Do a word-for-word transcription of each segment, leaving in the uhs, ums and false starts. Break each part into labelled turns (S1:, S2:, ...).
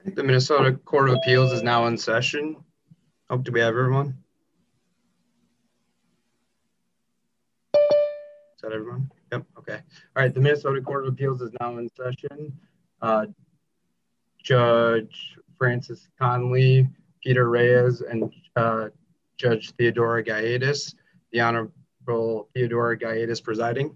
S1: The Minnesota Court of Appeals is now in session. Oh, do we have everyone? Is that everyone? Yep, okay. All right, the Minnesota Court of Appeals is now in session. Uh, Judge Francis Conley, Peter Reyes, and uh, Judge Theodora Gaiadis. The Honorable Theodora Gaiadis presiding.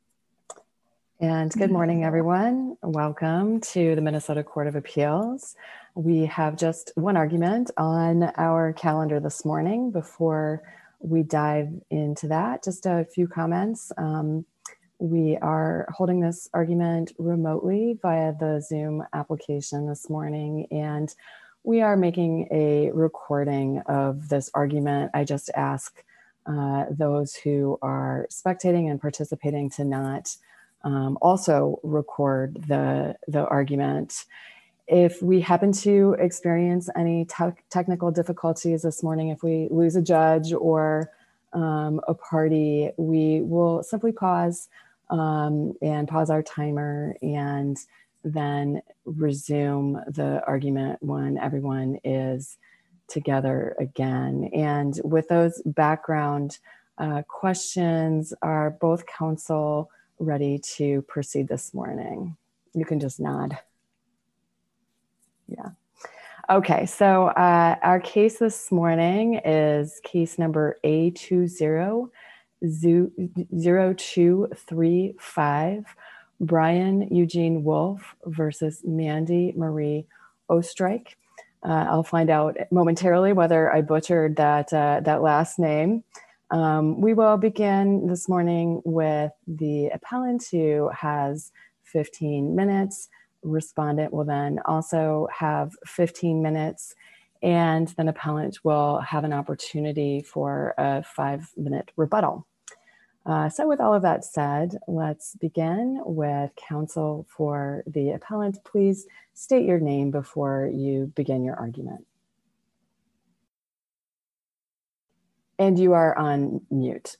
S2: And good morning, everyone. Welcome to the Minnesota Court of Appeals. We have just one argument on our calendar this morning. Before we dive into that, just a few comments. Um, we are holding this argument remotely via the Zoom application this morning, and we are making a recording of this argument. I just ask uh, those who are spectating and participating to not Um, also record the, the argument. If we happen to experience any te- technical difficulties this morning, if we lose a judge or um, a party, we will simply pause um, and pause our timer and then resume the argument when everyone is together again. And with those background uh, questions, are both counsel ready to proceed this morning? You can just nod. Yeah. Okay, so uh, our case this morning is case number A two zero zero two three five, Brian Eugene Wolf versus Mandy Marie Oestreich. Uh, I'll find out momentarily whether I butchered that, uh, that last name. Um, we will begin this morning with the appellant, who has fifteen minutes. Respondent will then also have fifteen minutes, and then appellant will have an opportunity for a five minute rebuttal. Uh, so with all of that said, let's begin with counsel for the appellant. Please state your name before you begin your argument. And you are on mute.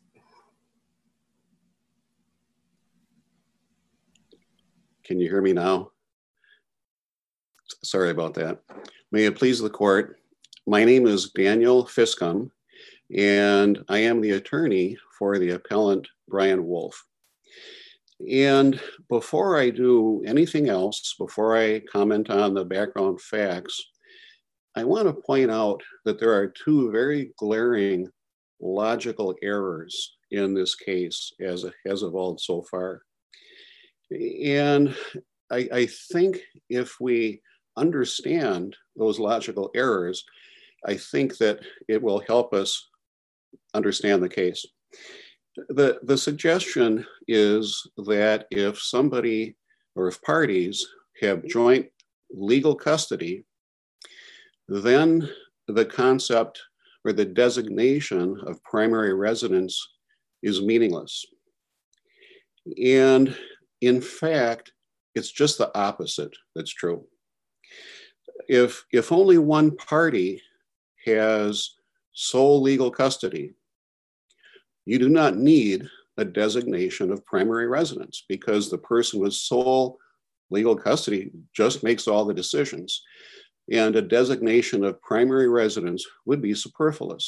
S3: Can you hear me now? Sorry about that. May it please the court. My name is Daniel Fiscum, and I am the attorney for the appellant Brian Wolf. And before I do anything else, before I comment on the background facts, I want to point out that there are two very glaring logical errors in this case as it has evolved so far. And I, I think if we understand those logical errors, I think that it will help us understand the case. The, the suggestion is that if somebody or if parties have joint legal custody, then the concept or the designation of primary residence is meaningless. And in fact, it's just the opposite that's true. If, if only one party has sole legal custody, you do not need a designation of primary residence, because the person with sole legal custody just makes all the decisions. And a designation of primary residence would be superfluous.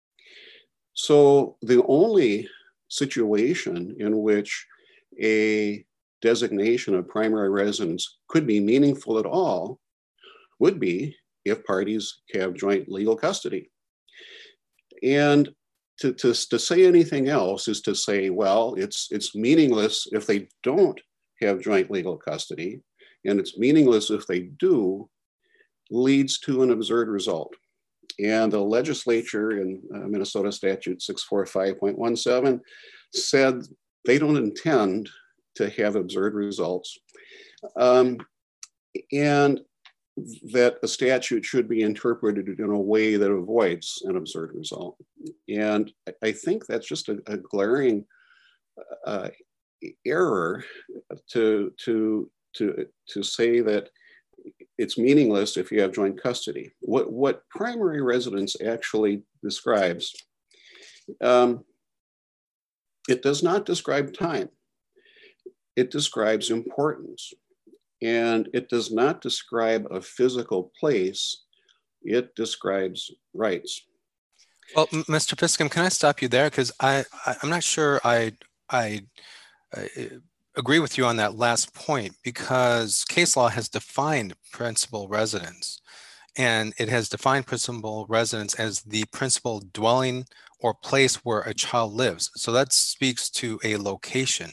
S3: So the only situation in which a designation of primary residence could be meaningful at all would be if parties have joint legal custody. And to, to, to say anything else is to say, well, it's, it's meaningless if they don't have joint legal custody, and it's meaningless if they do, leads to an absurd result. And the legislature in uh, Minnesota Statute six forty-five point one seven said they don't intend to have absurd results, um, and that a statute should be interpreted in a way that avoids an absurd result. And I think that's just a, a glaring uh, error to, to, to, to say that it's meaningless if you have joint custody. What, what primary residence actually describes, um, it does not describe time. It describes importance. And it does not describe a physical place, it describes rights.
S4: Well, Mister Piscom, can I stop you there? Because I, I, I'm not sure I, I, I agree with you on that last point, because case law has defined principal residence, and it has defined principal residence as the principal dwelling or place where a child lives. So that speaks to a location.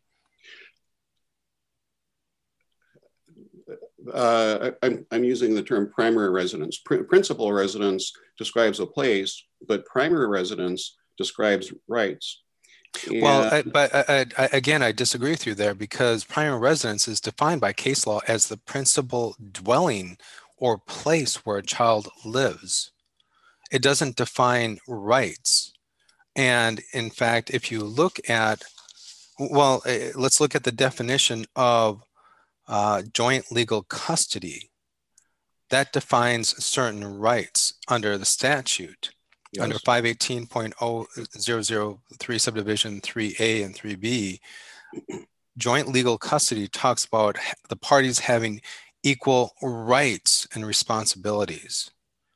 S3: Uh, I'm, I'm using the term primary residence. Pr- principal residence describes a place, but primary residence describes rights. And
S4: well, I, but I, I, again, I disagree with you there, because primary residence is defined by case law as the principal dwelling or place where a child lives. It doesn't define rights. And in fact, if you look at, well, let's look at the definition of uh, joint legal custody. That defines certain rights under the statute. Yes. Under five eighteen point oh zero zero three subdivision three A and three B, joint legal custody talks about the parties having equal rights and responsibilities.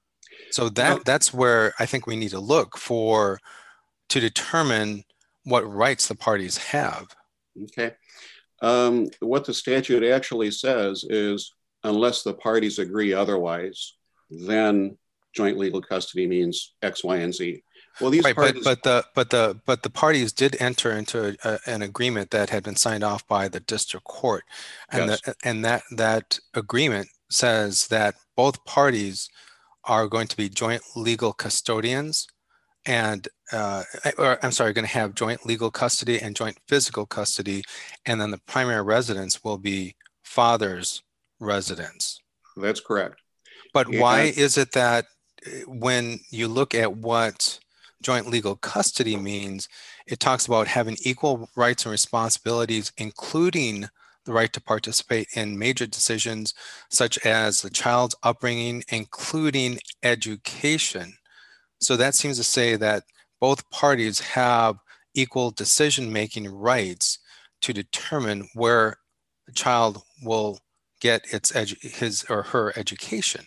S4: So that, that's where I think we need to look for to determine what rights the parties have.
S3: Okay. Um, what the statute actually says is, unless the parties agree otherwise, then joint legal custody means X, Y, and Z. Well, these
S4: right,
S3: parties,
S4: but, but the but the but the parties did enter into a, an agreement that had been signed off by the district court, and yes. the, and that that agreement says that both parties are going to be joint legal custodians, and uh, or I'm sorry, going to have joint legal custody and joint physical custody, and then the primary residence will be father's residence.
S3: That's correct.
S4: But and why is it that when you look at what joint legal custody means, it talks about having equal rights and responsibilities, including the right to participate in major decisions such as the child's upbringing, including education. So that seems to say that both parties have equal decision-making rights to determine where the child will get its edu- his or her education.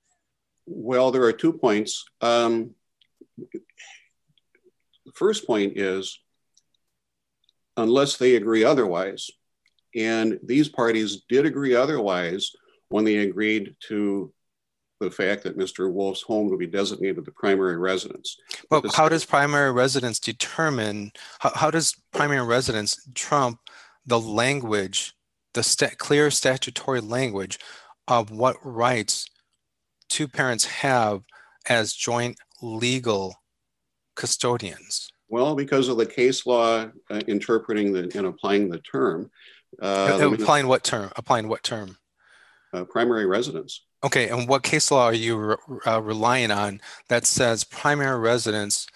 S3: Well, there are two points. Um, the first point is, unless they agree otherwise, and these parties did agree otherwise when they agreed to the fact that Mister Wolf's home would be designated the primary residence.
S4: But, but how does primary residence determine, how, how does primary residence trump the language, the sta- clear statutory language of what rights two parents have as joint legal custodians?
S3: Well, because of the case law uh, interpreting the, and applying the term.
S4: Uh, the applying what term? Applying what term?
S3: Uh, primary residence.
S4: Okay, and what case law are you re- uh, relying on that says primary residence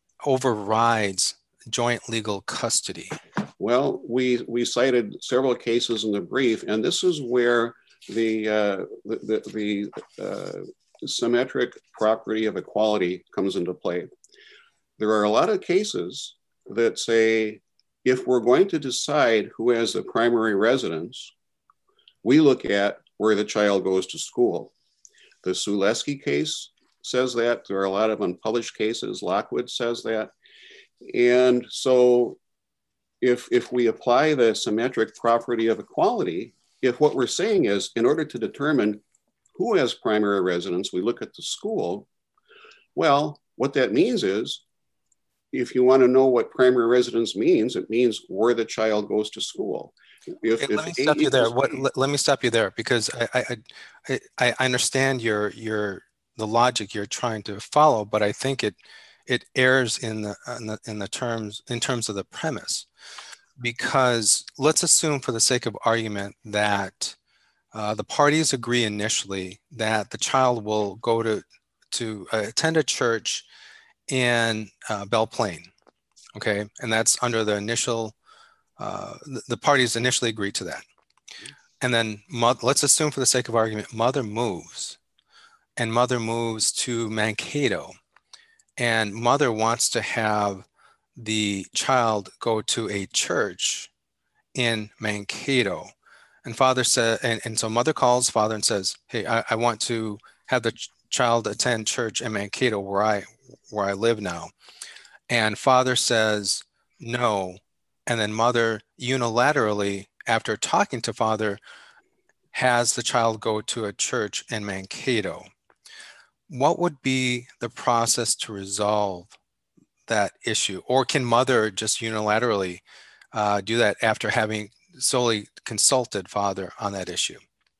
S4: overrides joint legal custody?
S3: Well, we we cited several cases in the brief, and this is where the uh, the the, the uh, symmetric property of equality comes into play. There are a lot of cases that say, if we're going to decide who has the primary residence, we look at where the child goes to school. The Sulewski case says that. There are a lot of unpublished cases. Lockwood says that. And so if, if we apply the symmetric property of equality, if what we're saying is, in order to determine who has primary residence, we look at the school, well, what that means is, if you want to know what primary residence means, it means where the child goes to school. If,
S4: okay,
S3: if
S4: let me stop you there. What, let, let me stop you there, because I, I, I, I understand your, your, the logic you're trying to follow, but I think it, it errs in the, in the, in the terms, in terms of the premise, because let's assume for the sake of argument that uh, the parties agree initially that the child will go to, to uh, attend a church in uh, Belle Plaine, okay? And that's under the initial, uh, the, the parties initially agreed to that. And then mo- let's assume for the sake of argument, mother moves, and mother moves to Mankato, and mother wants to have the child go to a church in Mankato. And father said, and, and so mother calls father and says, hey, I, I want to have the ch- child attend church in Mankato where I where I live now. And father says no. And then mother unilaterally, after talking to father, has the child go to a church in Mankato. What would be the process to resolve that issue? Or can mother just unilaterally uh, do that after having solely consulted father on that issue?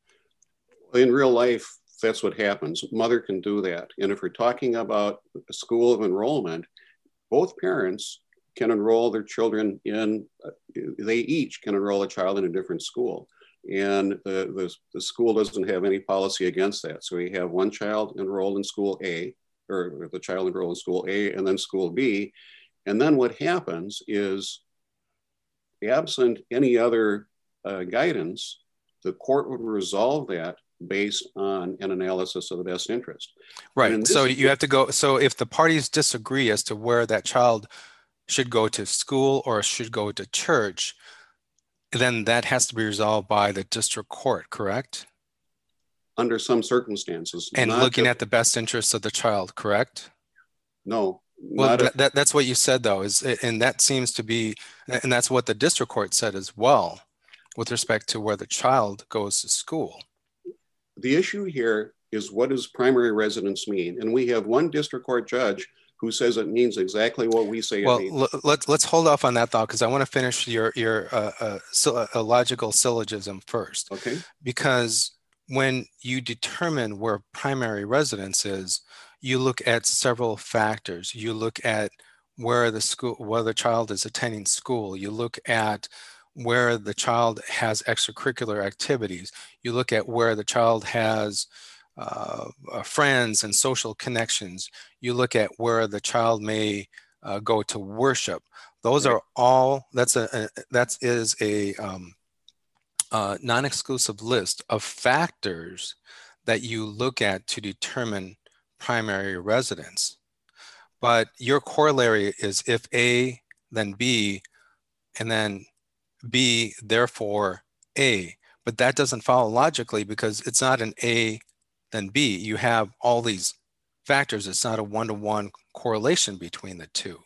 S3: In real life, that's what happens. Mother can do that. And if we're talking about a school of enrollment, both parents can enroll their children in, uh, they each can enroll a child in a different school. And the, the, the school doesn't have any policy against that. So we have one child enrolled in school A, or the child enrolled in school A and then school B. And then what happens is, absent any other uh, guidance, the court would resolve that based on an analysis of the best interest.
S4: Right. So you have to go. So if the parties disagree as to where that child should go to school or should go to church, then that has to be resolved by the district court, correct?
S3: Under some circumstances.
S4: And looking at the best interests of the child, correct?
S3: No.
S4: Well, that, that, that's what you said, though, is, and that seems to be, and that's what the district court said as well, with respect to where the child goes to school.
S3: The issue here is, what does primary residence mean? And we have one district court judge who says it means exactly what we say
S4: well,
S3: it means.
S4: Well, let's let's hold off on that thought, because I want to finish your your uh, uh, a logical syllogism first.
S3: Okay.
S4: Because when you determine where primary residence is, you look at several factors. You look at where the school, where the child is attending school. You look at where the child has extracurricular activities. You look at where the child has uh, uh, friends and social connections. You look at where the child may uh, go to worship. Those right. are all, that's a, a that is a um, uh, non-exclusive list of factors that you look at to determine primary residence. But your corollary is if A, then B, and then B, therefore A. But that doesn't follow logically, because it's not an A, then B. You have all these factors. It's not a one-to-one correlation between the two.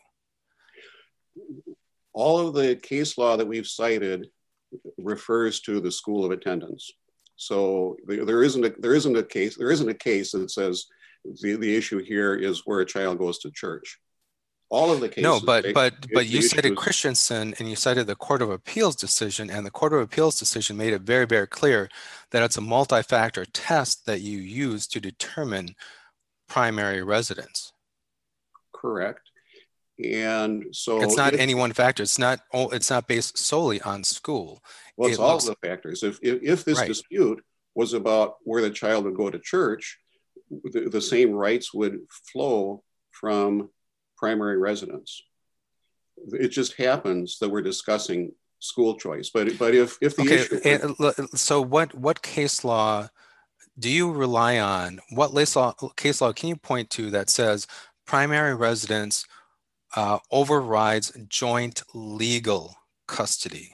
S3: All of the case law that we've cited refers to the school of attendance. So there isn't a, there isn't a case, there isn't a case that says the, the issue here is where a child goes to church. All of the cases.
S4: No, but
S3: they,
S4: but but you cited
S3: is,
S4: Christensen, and you cited the Court of Appeals decision, and the Court of Appeals decision made it very, very clear that it's a multi-factor test that you use to determine primary residence.
S3: Correct. And so
S4: it's not
S3: if,
S4: any one factor. It's not. Oh, it's not based solely on school.
S3: Well, it's
S4: it
S3: all
S4: looks,
S3: of the factors. If if, if this
S4: right.
S3: dispute was about where the child would go to church, the, the same rights would flow from primary residence. It just happens that we're discussing school choice. But but if if the
S4: okay,
S3: issue
S4: and, so what what case law do you rely on? What case law case law can you point to that says primary residence uh, overrides joint legal custody?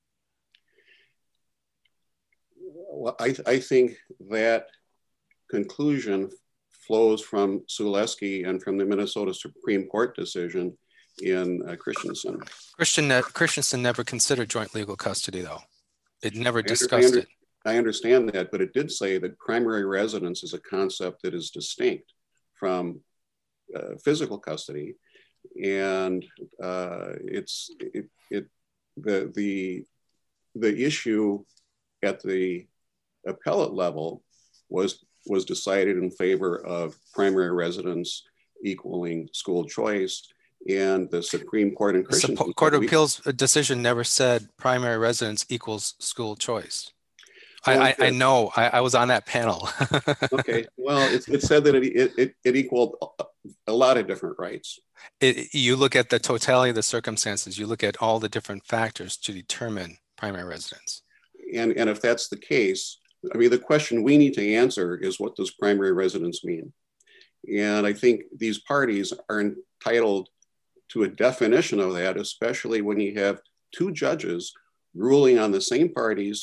S3: Well, I I think that conclusion flows from Sulewski and from the Minnesota Supreme Court decision in uh, Christensen.
S4: Christian, Christensen never considered joint legal custody, though. It never
S3: I
S4: discussed
S3: under,
S4: it.
S3: I understand that, but it did say that primary residence is a concept that is distinct from uh, physical custody, and uh, it's it, it the the the issue at the appellate level was was decided in favor of primary residence equaling school choice, and the Supreme Court in Christensen.
S4: The Court of Appeals decision never said primary residence equals school choice. Well, I, I, I know, I, I was on that panel.
S3: Okay, well, it, it said that it, it, it equaled a lot of different rights.
S4: It, you look at the totality of the circumstances, you look at all the different factors to determine primary residence.
S3: And, and if that's the case, I mean, the question we need to answer is, what does primary residence mean? And I think these parties are entitled to a definition of that, especially when you have two judges ruling on the same parties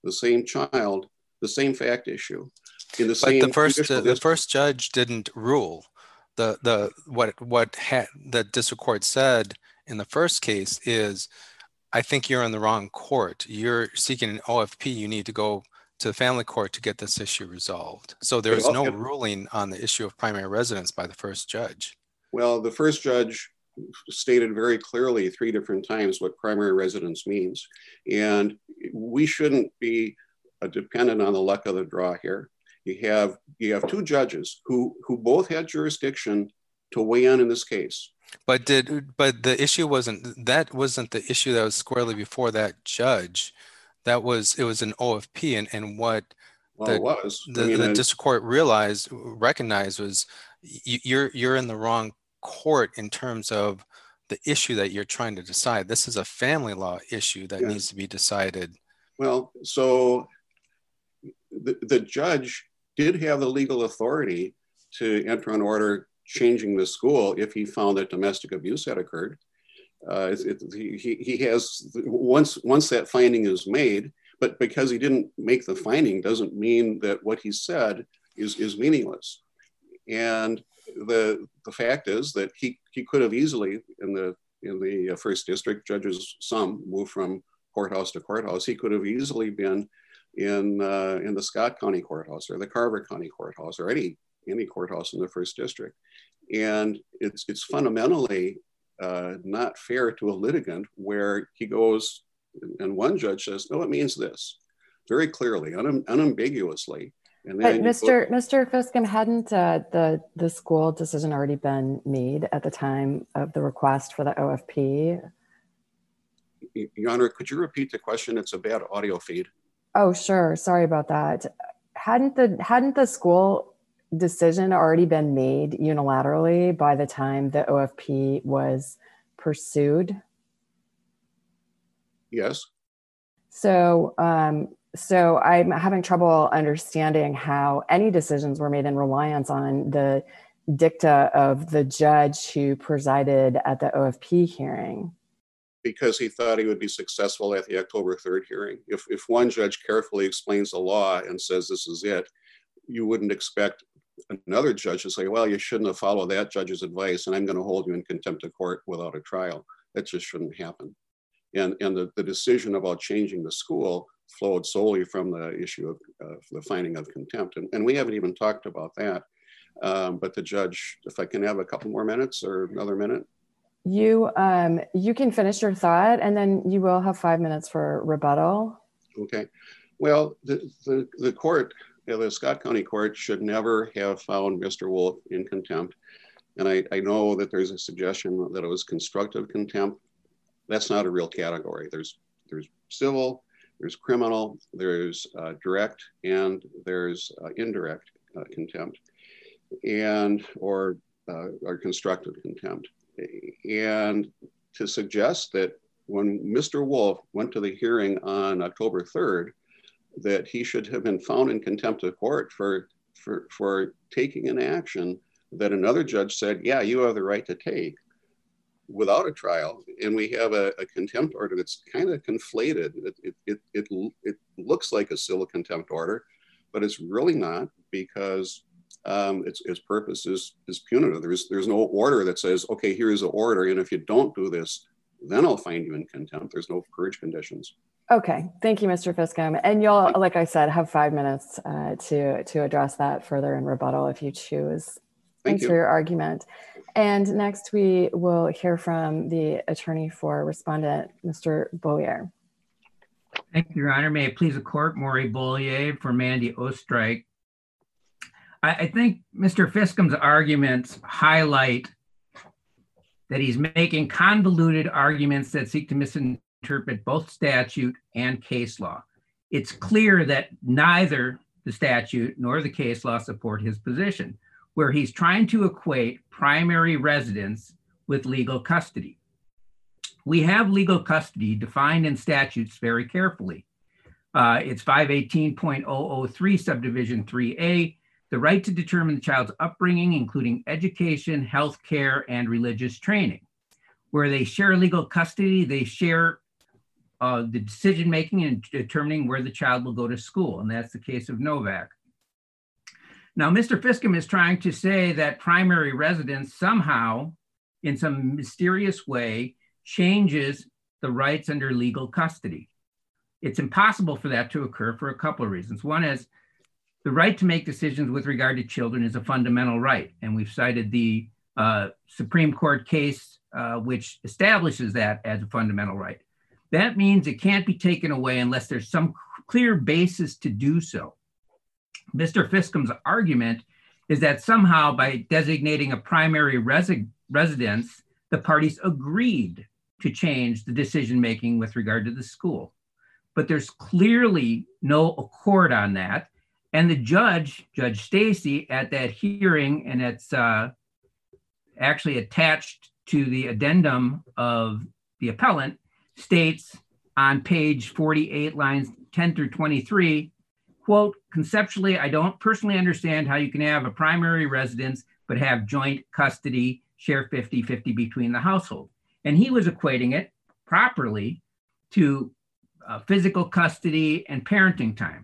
S3: the same child, the same fact issue. In the
S4: But
S3: same
S4: the first,
S3: judicial
S4: uh, the
S3: district.
S4: first judge didn't rule. The the what what ha- the district court said in the first case is, I think you're in the wrong court. You're seeking an O F P. You need to go to the family court to get this issue resolved. So there was
S3: It-
S4: no
S3: it-
S4: ruling on the issue of primary residence by the first judge.
S3: Well, the first judge stated very clearly three different times what primary residence means. And we shouldn't be uh, dependent on the luck of the draw here. You have you have two judges who who both had jurisdiction to weigh in in this case.
S4: But did but the issue wasn't that wasn't the issue that was squarely before that judge. That was it was an O F P, and and what
S3: Well,
S4: the
S3: it was.
S4: the,
S3: I mean,
S4: the
S3: I-
S4: district court realized recognized was you, you're you're in the wrong court in terms of the issue that you're trying to decide. This is a family law issue that
S3: Yes.
S4: needs to be decided.
S3: Well, so the, the judge did have the legal authority to enter an order changing the school if he found that domestic abuse had occurred. Uh, it, it, he, he has, once, once that finding is made, but because he didn't make the finding doesn't mean that what he said is, is meaningless. And the, the fact is that he, he could have easily, in the, in the first district, judges, some moved from courthouse to courthouse, he could have easily been in uh, in the Scott County Courthouse or the Carver County Courthouse or any any courthouse in the first district. And it's it's fundamentally uh, not fair to a litigant where he goes and one judge says, no, it means this very clearly, un unambiguously. And
S2: But
S3: then
S2: Mister Mister Fiscum, hadn't uh, the the school decision already been made at the time of the request for the O F P?
S3: Your Honor, could you repeat the question? It's a bad audio feed.
S2: Oh, sure. Sorry about that. Hadn't the hadn't the school decision already been made unilaterally by the time the O F P was pursued?
S3: Yes.
S2: So, um, so I'm having trouble understanding how any decisions were made in reliance on the dicta of the judge who presided at the O F P hearing.
S3: Because he thought he would be successful at the October third hearing. If, if one judge carefully explains the law and says this is it, you wouldn't expect another judge to say, well, you shouldn't have followed that judge's advice and I'm going to hold you in contempt of court without a trial. That just shouldn't happen. And, and the, the decision about changing the school flowed solely from the issue of uh, the finding of contempt. And, and we haven't even talked about that. Um, but the judge, if I can have a couple more minutes or another minute.
S2: You um, you can finish your thought and then you will have five minutes for rebuttal.
S3: Okay. Well, the, the, the court, the Scott County Court should never have found Mister Wolf in contempt. And I, I know that there's a suggestion that it was constructive contempt. That's not a real category. There's, there's civil, there's criminal, there's uh, direct, and there's uh, indirect uh, contempt and or, uh, or constructive contempt. And to suggest that when Mister Wolf went to the hearing on October third, that he should have been found in contempt of court for, for, for taking an action that another judge said, yeah, you have the right to take without a trial. And we have a, a contempt order that's kind of conflated. It, it, it, it, it looks like a civil contempt order, but it's really not, because Um, its, its purpose is, is punitive. There's, there's no order that says, okay, here's the order, and if you don't do this, then I'll find you in contempt. There's no purge conditions.
S2: Okay, thank you, Mister Fiscum. And you'll, like I said, have five minutes uh, to, to address that further in rebuttal if you choose.
S3: Thank
S2: Thanks
S3: you.
S2: for your argument. And next we will hear from the attorney for respondent, Mister Beaulier.
S5: Thank you, Your Honor. May it please the court, Maury Beaulier for Mandy Ostrike. I, I think Mister Fiscum's arguments highlight that he's making convoluted arguments that seek to misinterpret both statute and case law. It's clear that neither the statute nor the case law support his position, where he's trying to equate primary residence with legal custody. We have legal custody defined in statutes very carefully. Uh, it's five eighteen point oh oh three subdivision three A, the right to determine the child's upbringing, including education, health care, and religious training. Where they share legal custody, they share uh, the decision-making and determining where the child will go to school. And that's the case of Novak. Now, Mister Fiscum is trying to say that primary residence somehow, in some mysterious way, changes the rights under legal custody. It's impossible for that to occur for a couple of reasons. One is the right to make decisions with regard to children is a fundamental right. And we've cited the uh, Supreme Court case uh, which establishes that as a fundamental right. That means it can't be taken away unless there's some clear basis to do so. Mister Fiscum's argument is that somehow by designating a primary resi- residence, the parties agreed to change the decision-making with regard to the school. But there's clearly no accord on that. And the judge, Judge Stacy, at that hearing, and it's uh, actually attached to the addendum of the appellant, states on page forty-eight, lines ten through twenty-three, quote, conceptually, I don't personally understand how you can have a primary residence, but have joint custody, share fifty fifty between the household. And he was equating it properly to uh, physical custody and parenting time.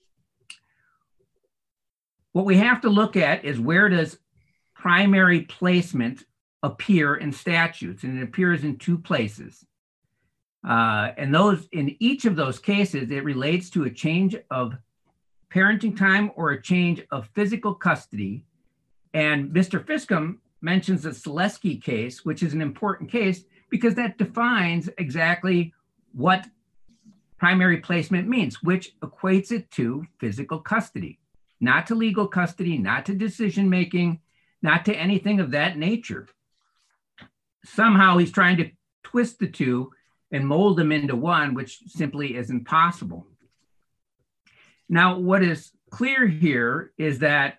S5: What we have to look at is where does primary placement appear in statutes, and it appears in two places. Uh, and those, in each of those cases, it relates to a change of parenting time or a change of physical custody. And Mister Fiscum mentions the Selesky case, which is an important case because that defines exactly what primary placement means, which equates it to physical custody, not to legal custody, not to decision-making, not to anything of that nature. Somehow he's trying to twist the two and mold them into one, which simply isn't possible. Now, what is clear here is that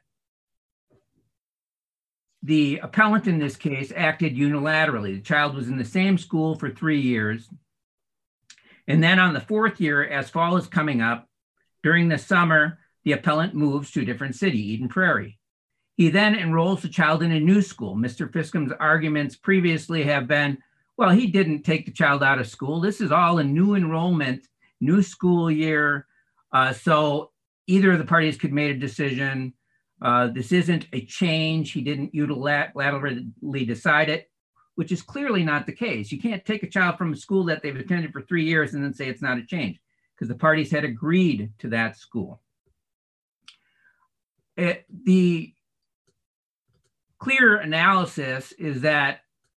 S5: the appellant in this case acted unilaterally. The child was in the same school for three years. And then on the fourth year, as fall is coming up, during the summer, the appellant moves to a different city, Eden Prairie. He then enrolls the child in a new school. Mister Fiscum's arguments previously have been, well, he didn't take the child out of school. This is all a new enrollment, new school year. Uh, so either of the parties could make a decision. Uh, this isn't a change. He didn't unilaterally decide it, which is clearly not the case. You can't take a child from a school that they've attended for three years and then say it's not a change, because the parties had agreed to that school. It, the clear analysis is that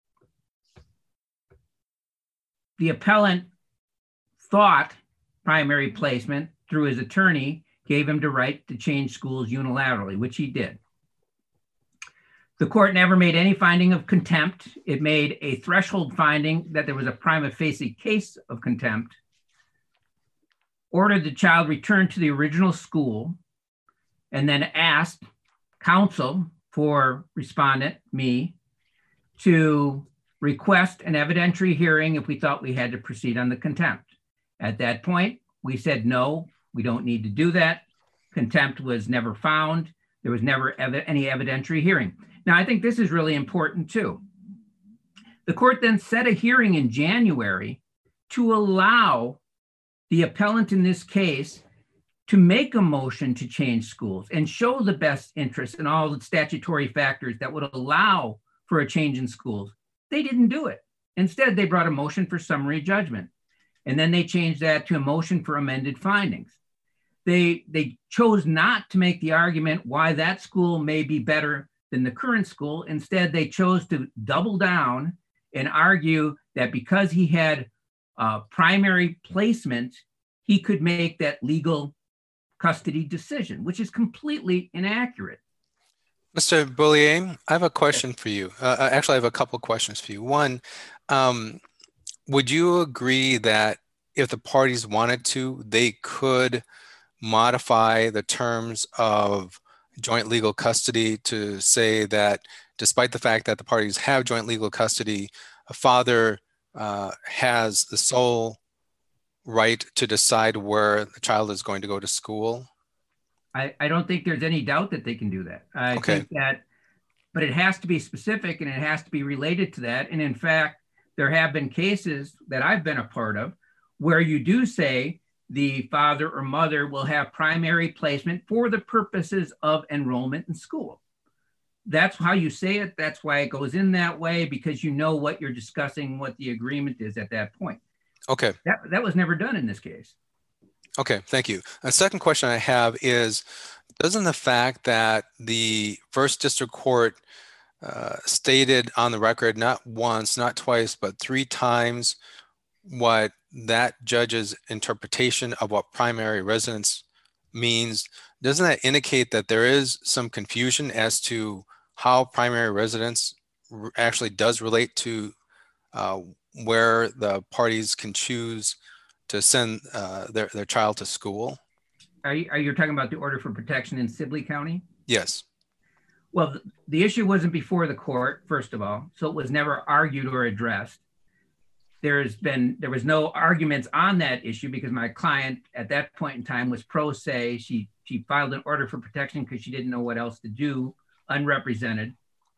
S5: the appellant thought primary placement through his attorney gave him the right to change schools unilaterally, which he did. The court never made any finding of contempt. It made a threshold finding that there was a prima facie case of contempt, ordered the child returned to the original school, and then asked counsel for respondent, me, to request an evidentiary hearing if we thought we had to proceed on the contempt. At that point, we said, no, we don't need to do that. Contempt was never found. There was never ev- any evidentiary hearing. Now, I think this is really important too. The court then set a hearing in January to allow the appellant in this case to make a motion to change schools and show the best interest in all the statutory factors that would allow for a change in schools. They didn't do it. Instead, they brought a motion for summary judgment. And then they changed that to a motion for amended findings. They, they chose not to make the argument why that school may be better than the current school. Instead, they chose to double down and argue that because he had uh, primary placement, he could make that legal custody decision, which is completely inaccurate.
S4: Mister Beaulier, I have a question for you. Uh, actually, I have a couple questions for you. One, um, would you agree that if the parties wanted to, they could modify the terms of joint legal custody to say that despite the fact that the parties have joint legal custody, a father uh, has the sole right to decide where the child is going to go to school?
S5: I, I don't think there's any doubt that they can do that. I
S4: okay.
S5: think that, but it has to be specific and it has to be related to that. And in fact, there have been cases that I've been a part of where you do say the father or mother will have primary placement for the purposes of enrollment in school. That's how you say it. That's why it goes in that way, because you know what you're discussing, what the agreement is at that point.
S4: Okay.
S5: That, that was never done in this case.
S4: Okay, thank you. A second question I have is, doesn't the fact that the First District Court uh, stated on the record not once, not twice, but three times what that judge's interpretation of what primary residence means, doesn't that indicate that there is some confusion as to how primary residence actually does relate to uh, where the parties can choose to send uh, their, their child to school?
S5: Are you, are you talking about the order for protection in Sibley County?
S4: Yes.
S5: Well, the, the issue wasn't before the court, first of all, so it was never argued or addressed. There's been, there was no arguments on that issue because my client at that point in time was pro se. She, she filed an order for protection because she didn't know what else to do, unrepresented.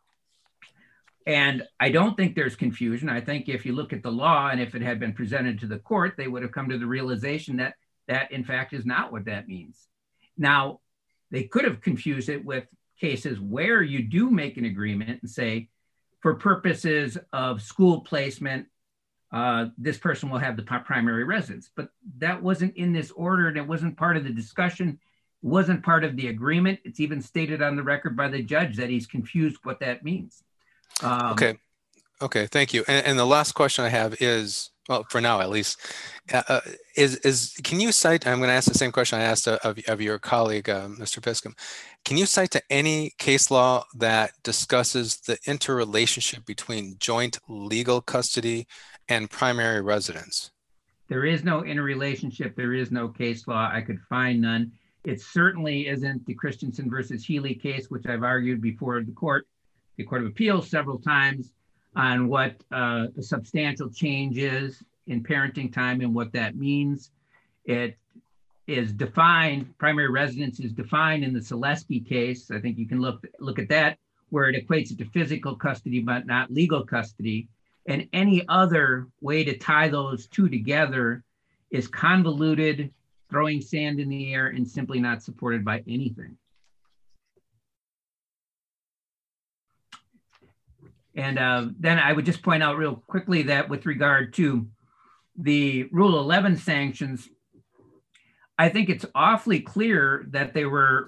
S5: And I don't think there's confusion. I think if you look at the law and if it had been presented to the court, they would have come to the realization that that in fact is not what that means. Now, they could have confused it with cases where you do make an agreement and say, for purposes of school placement, uh, this person will have the primary residence. But that wasn't in this order, and it wasn't part of the discussion. It wasn't part of the agreement. It's even stated on the record by the judge that he's confused what that means. Um,
S4: okay. Okay. Thank you. And, and the last question I have is, well, for now at least, uh, is is can you cite? I'm going to ask the same question I asked of, of your colleague, uh, Mister Piscom. Can you cite to any case law that discusses the interrelationship between joint legal custody and primary residence?
S5: There is no interrelationship. There is no case law. I could find none. It certainly isn't the Christensen versus Healy case, which I've argued before the court, the Court of Appeals several times, on what uh, a substantial change is in parenting time and what that means. It is defined, primary residence is defined in the Selesky case. I think you can look, look at that, where it equates it to physical custody, but not legal custody. And any other way to tie those two together is convoluted, throwing sand in the air, and simply not supported by anything. And uh, then I would just point out real quickly that with regard to the Rule eleven sanctions, I think it's awfully clear that they were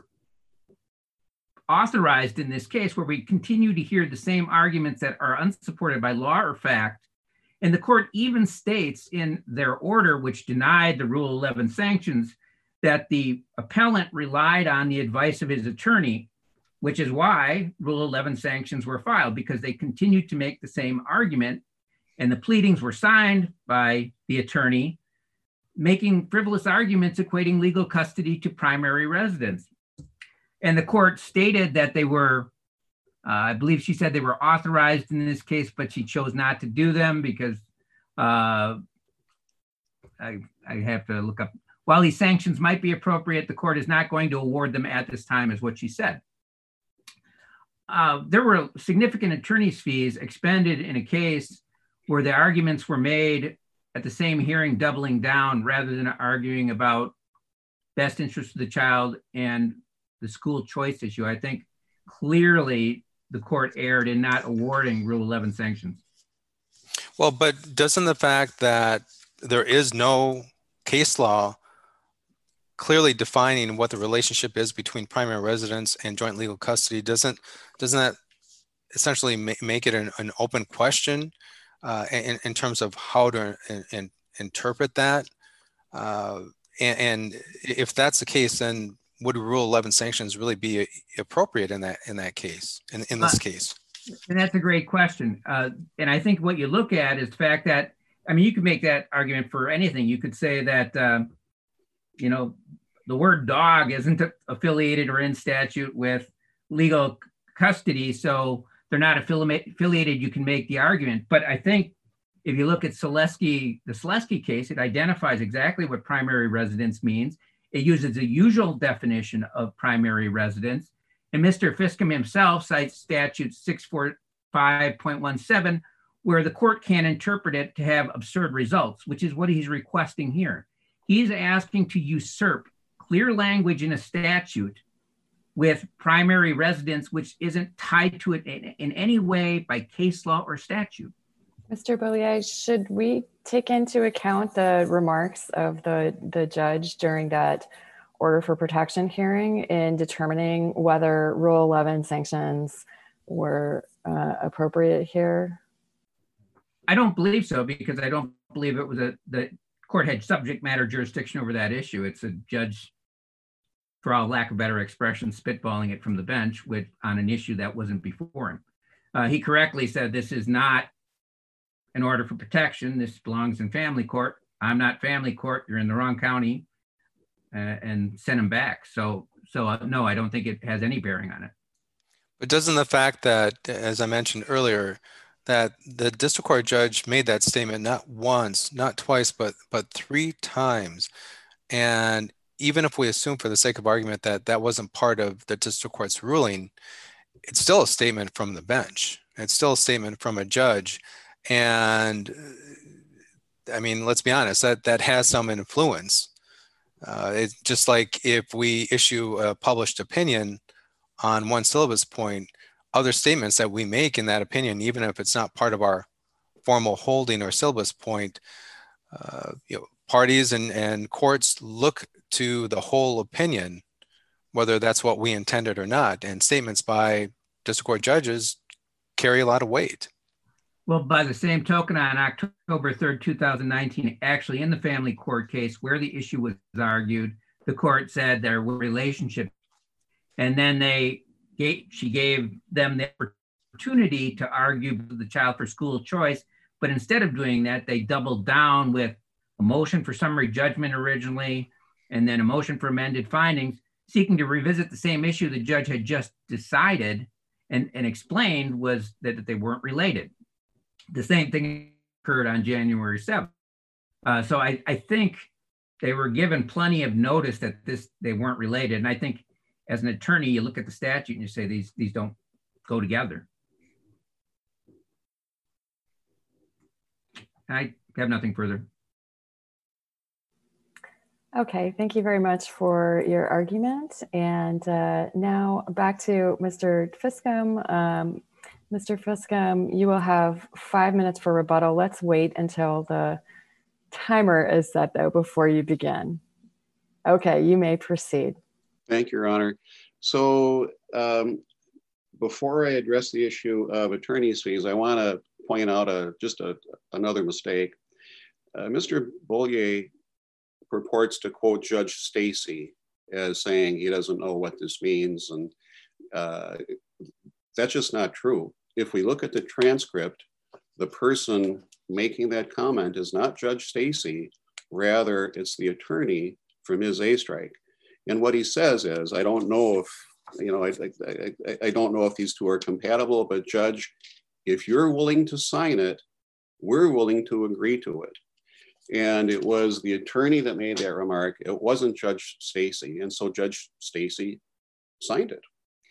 S5: authorized in this case, where we continue to hear the same arguments that are unsupported by law or fact. And the court even states in their order, which denied the Rule eleven sanctions, that the appellant relied on the advice of his attorney, which is why Rule eleven sanctions were filed, because they continued to make the same argument. And the pleadings were signed by the attorney, making frivolous arguments equating legal custody to primary residence. And the court stated that they were, uh, I believe she said they were authorized in this case, but she chose not to do them because uh, I, I have to look up. While these sanctions might be appropriate, the court is not going to award them at this time, is what she said. Uh, there were significant attorney's fees expended in a case where the arguments were made at the same hearing, doubling down rather than arguing about best interest of the child and the school choice issue. I think clearly the court erred in not awarding Rule eleven sanctions.
S4: Well, but doesn't the fact that there is no case law clearly defining what the relationship is between primary residence and joint legal custody, doesn't doesn't that essentially ma make it an, an open question uh, in, in terms of how to in, in, interpret that? Uh, and, and if that's the case, then would Rule eleven sanctions really be appropriate in that in that case, in, in this uh, case?
S5: And that's a great question. Uh, and I think what you look at is the fact that, I mean, you could make that argument for anything. You could say that, uh, you know, the word dog isn't affiliated or in statute with legal custody, so they're not affiliated. You can make the argument. But I think if you look at Selesky, the Selesky case, it identifies exactly what primary residence means. It uses the usual definition of primary residence. And Mister Fiscom himself cites statute six forty-five point one seven, where the court can interpret it to have absurd results, which is what he's requesting here. He's asking to usurp clear language in a statute with primary residence, which isn't tied to it in, in any way by case law or statute.
S2: Mister Beaulieu, should we take into account the remarks of the, the judge during that order for protection hearing in determining whether Rule eleven sanctions were uh, appropriate here?
S5: I don't believe so, because I don't believe it was a, the court had subject matter jurisdiction over that issue. It's a judge, for all lack of better expression, spitballing it from the bench with on an issue that wasn't before him. Uh, he correctly said, this is not an order for protection. This belongs in family court. I'm not family court. You're in the wrong county, uh, and send him back. So, so uh, no, I don't think it has any bearing on it.
S4: But doesn't the fact that, as I mentioned earlier, that the district court judge made that statement not once, not twice, but but three times. And even if we assume for the sake of argument that that wasn't part of the district court's ruling, it's still a statement from the bench. It's still a statement from a judge. And I mean, let's be honest, that, that has some influence. Uh, it's just like if we issue a published opinion on one syllabus point, other statements that we make in that opinion, even if it's not part of our formal holding or syllabus point, uh, you know, parties and, and courts look to the whole opinion, whether that's what we intended or not. And statements by district court judges carry a lot of weight.
S5: Well, by the same token, on October third, two thousand nineteen, actually in the family court case where the issue was argued, the court said there were relationships, and then they gave, she gave them the opportunity to argue the child for school choice, but instead of doing that, they doubled down with a motion for summary judgment originally, and then a motion for amended findings, seeking to revisit the same issue the judge had just decided and, and explained was that, that they weren't related. The same thing occurred on January seventh. Uh, so I, I think they were given plenty of notice that this they weren't related. And I think as an attorney, you look at the statute and you say these, these don't go together. I have nothing further.
S2: Okay, thank you very much for your argument. And uh, now back to Mister Fiscum. Um, Mister Fiscum, you will have five minutes for rebuttal. Let's wait until the timer is set, though, before you begin. Okay, you may proceed.
S3: Thank you, Your Honor. So um, before I address the issue of attorney's fees, I want to point out a, just a, another mistake. Uh, Mister Beaulieu purports to quote Judge Stacy as saying he doesn't know what this means, and uh, that's just not true. If we look at the transcript, the person making that comment is not Judge Stacy, rather it's the attorney for Miz Oestreich. And what he says is, I don't know if, you know, I, I, I don't know if these two are compatible, but Judge, if you're willing to sign it, we're willing to agree to it. And it was the attorney that made that remark. It wasn't Judge Stacy. And so Judge Stacy signed it.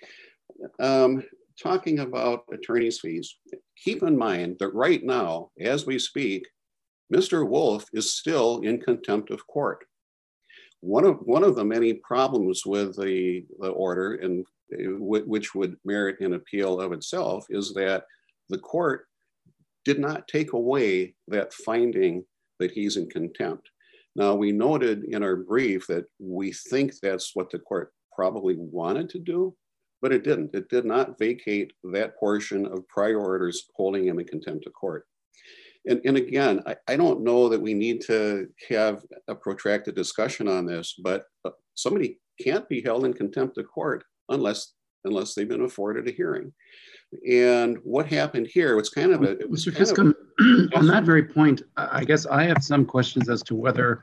S3: Um, talking about attorney's fees, keep in mind that right now, as we speak, Mister Wolf is still in contempt of court. One of, one of the many problems with the, the order, and which would merit an appeal of itself, is that the court did not take away that finding that he's in contempt. Now, we noted in our brief that we think that's what the court probably wanted to do, but it didn't. It did not vacate that portion of prior orders holding him in contempt of court. And, and again, I, I don't know that we need to have a protracted discussion on this, but somebody can't be held in contempt of court unless, unless they've been afforded a hearing. And what happened here was kind of a- it was
S6: Mister Fiscum, of, on that very point, I guess I have some questions as to whether,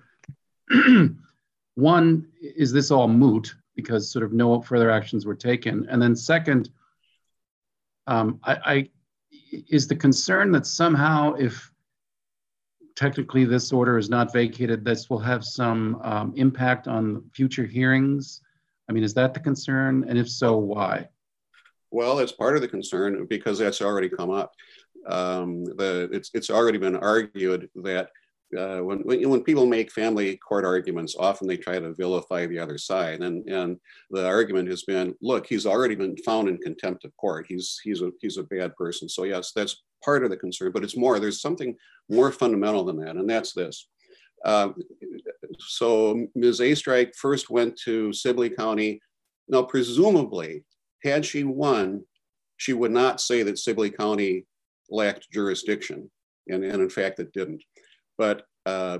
S6: one, is this all moot because sort of no further actions were taken? And then second, um, I, I is the concern that somehow if technically this order is not vacated, this will have some um, impact on future hearings? I mean, is that the concern? And if so, why?
S3: Well, it's part of the concern because that's already come up. Um, the, it's, it's already been argued that uh, when, when, when people make family court arguments, often they try to vilify the other side. And, and the argument has been, look, he's already been found in contempt of court. He's, he's, a, he's a bad person. So yes, that's part of the concern, but it's more, there's something more fundamental than that. And that's this. Uh, so Miz Oestreich first went to Sibley County. Now, presumably, had she won, she would not say that Sibley County lacked jurisdiction, and, and in fact it didn't. But uh,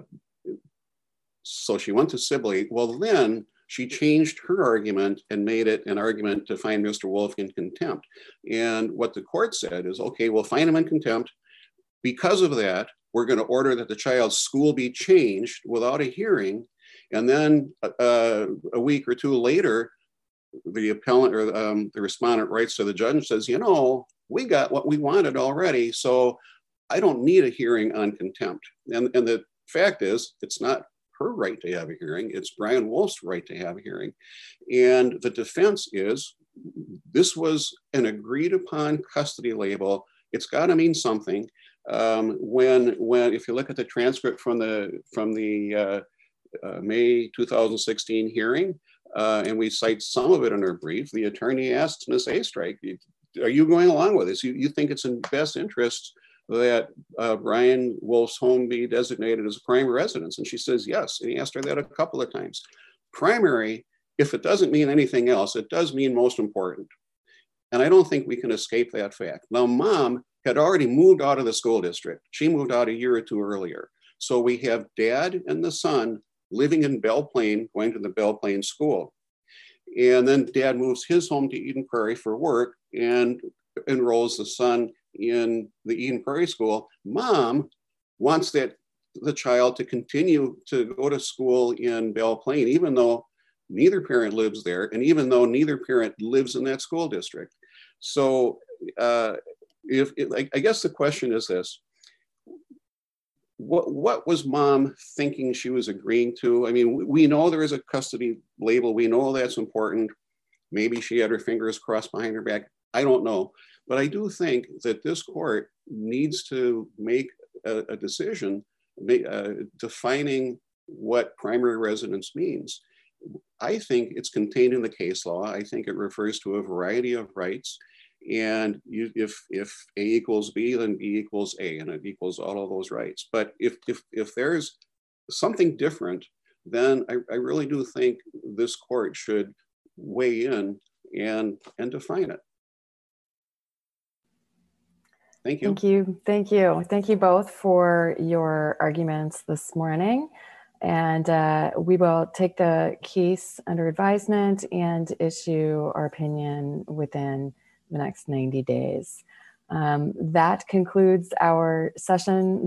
S3: so she went to Sibley. Well, then she changed her argument and made it an argument to find Mister Wolf in contempt. And what the court said is, okay, we'll find him in contempt. Because of that, we're going to order that the child's school be changed without a hearing. And then uh, a week or two later, the appellant or um, the respondent writes to the judge and says, you know, we got what we wanted already, so I don't need a hearing on contempt. And, and the fact is, it's not her right to have a hearing, it's Brian Wolf's right to have a hearing. And the defense is, this was an agreed upon custody label. It's got to mean something. Um, when, when, if you look at the transcript from the, from the uh, uh, May two thousand sixteen hearing, uh, and we cite some of it in our brief, the attorney asked Miz Oestreich, are you going along with this? You, you think it's in best interest that uh, Brian Wolf's home be designated as a primary residence? And she says, yes. And he asked her that a couple of times. Primary, if it doesn't mean anything else, it does mean most important. And I don't think we can escape that fact. Now, mom had already moved out of the school district. She moved out a year or two earlier. So we have dad and the son living in Belle Plaine, going to the Belle Plaine school. And then dad moves his home to Eden Prairie for work and enrolls the son in the Eden Prairie school. Mom wants that the child to continue to go to school in Belle Plaine, even though neither parent lives there, and even though neither parent lives in that school district. So uh, if it, I guess the question is this, what, what was mom thinking she was agreeing to? I mean, we know there is a custody label. We know that's important. Maybe she had her fingers crossed behind her back. I don't know. But I do think that this court needs to make a, a decision uh, defining what primary residence means. I think it's contained in the case law. I think it refers to a variety of rights. And you, if, if A equals B, then B equals A, and it equals all of those rights. But if, if, if there's something different, then I, I really do think this court should weigh in and, and define it. Thank you.
S2: Thank you. Thank you. Thank you both for your arguments this morning. And uh, we will take the case under advisement and issue our opinion within the next ninety days. Um, that concludes our session